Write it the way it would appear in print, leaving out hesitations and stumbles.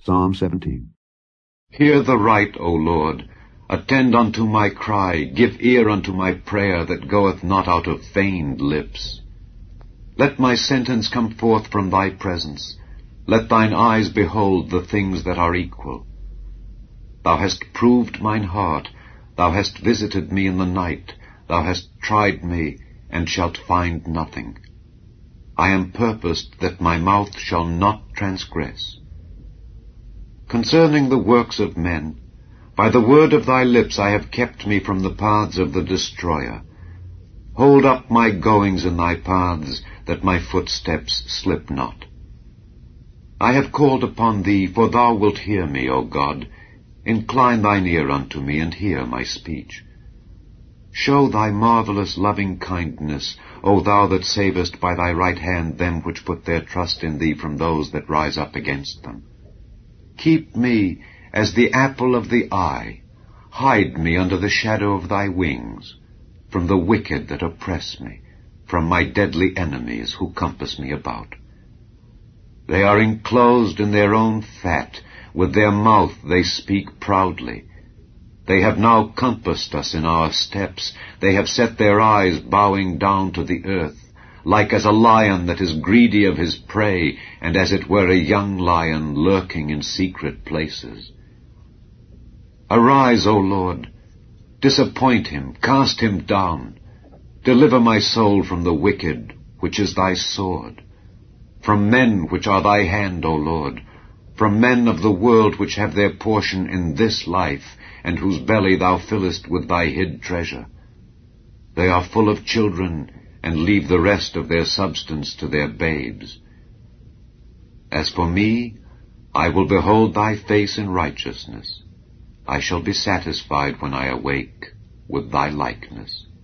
Psalm 17. Hear the right, O Lord. Attend unto my cry. Give ear unto my prayer that goeth not out of feigned lips. Let my sentence come forth from thy presence. Let thine eyes behold the things that are equal. Thou hast proved mine heart. Thou hast visited me in the night. Thou hast tried me, and shalt find nothing. I am purposed that my mouth shall not transgress. Concerning the works of men, by the word of thy lips I have kept me from the paths of the destroyer. Hold up my goings in thy paths, that my footsteps slip not. I have called upon thee, for thou wilt hear me, O God. Incline thine ear unto me, and hear my speech. Show thy marvelous loving kindness, O thou that savest by thy right hand them which put their trust in thee from those that rise up against them. Keep me as the apple of the eye. Hide me under the shadow of thy wings, from the wicked that oppress me, from my deadly enemies who compass me about. They are enclosed in their own fat. With their mouth they speak proudly. They have now compassed us in our steps. They have set their eyes bowing down to the earth, like as a lion that is greedy of his prey, and as it were a young lion lurking in secret places. Arise, O Lord, disappoint him, cast him down. Deliver my soul from the wicked, which is thy sword, from men which are thy hand, O Lord, from men of the world which have their portion in this life, and whose belly thou fillest with thy hid treasure. They are full of children, and leave the rest of their substance to their babes. As for me, I will behold thy face in righteousness. I shall be satisfied when I awake with thy likeness.